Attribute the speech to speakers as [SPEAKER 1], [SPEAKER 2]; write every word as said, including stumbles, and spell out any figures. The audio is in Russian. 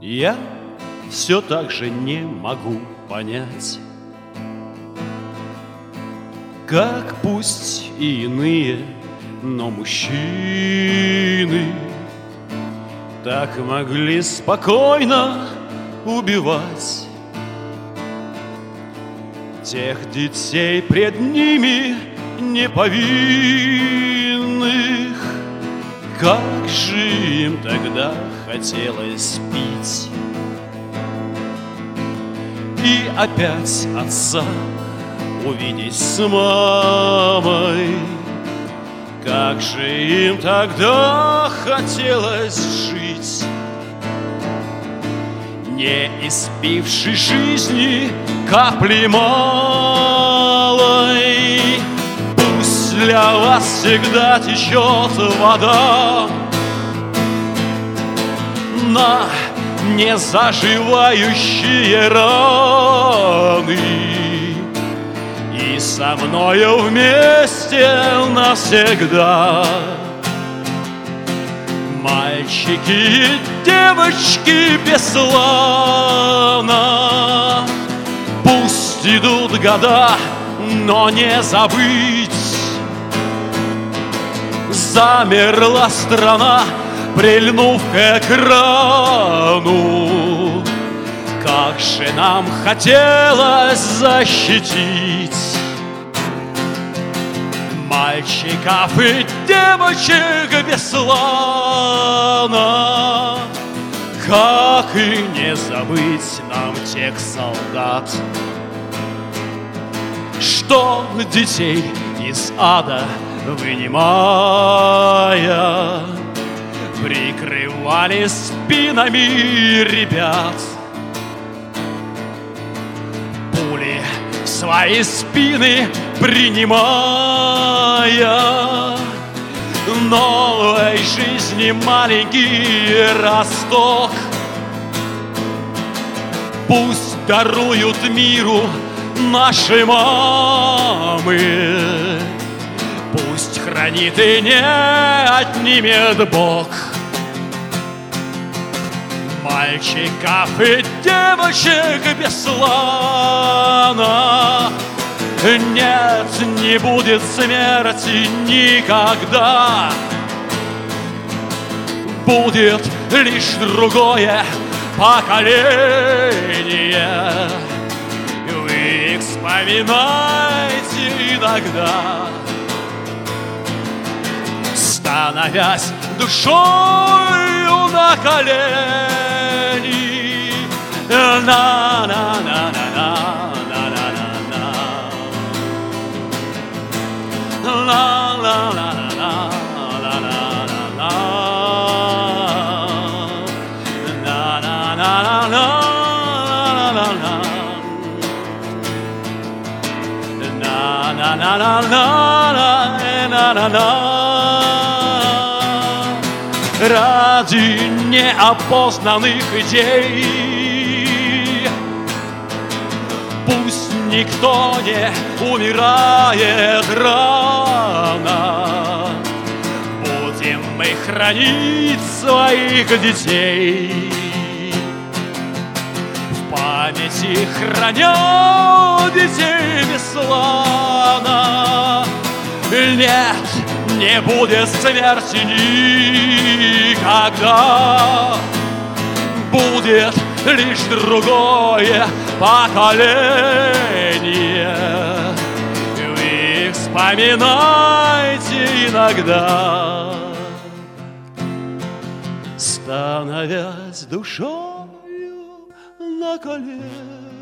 [SPEAKER 1] Я все так же не могу понять, как пусть и иные, но мужчины так могли спокойно убивать тех детей пред ними неповинных. Как же им тогда хотелось пить и опять отца увидеть с мамой. Как же им тогда хотелось жить, не испивши жизни капли малой. Пусть для вас всегда течет вода на незаживающие раны, и со мною вместе навсегда. Мальчики и девочки бесславно, пусть идут года, но не забыть. Замерла страна, прильнув к экрану. Как же нам хотелось защитить мальчиков и девочек бесславно. Как и не забыть нам тех солдат, что детей из ада вынимая, прикрывали спинами ребят. Пули в свои спины принимая, новой жизни маленький росток. Пусть даруют миру наши мамы, пусть хранит и не отнимет Бог мальчиков и девочек бесславно. Нет, не будет смерти никогда, будет лишь другое поколение. Вы их вспоминайте иногда, становясь душою на колени. На-на-на-на-на. La la la la la la la la la la la la. Ради неопознанных идей пусть никто не умирает рано. Будем мы хранить своих детей, в памяти храня детей бесславно. Нет, не будет смерти никогда, будет лишь другое поколение. Вы их вспоминайте иногда, становясь душою на колени.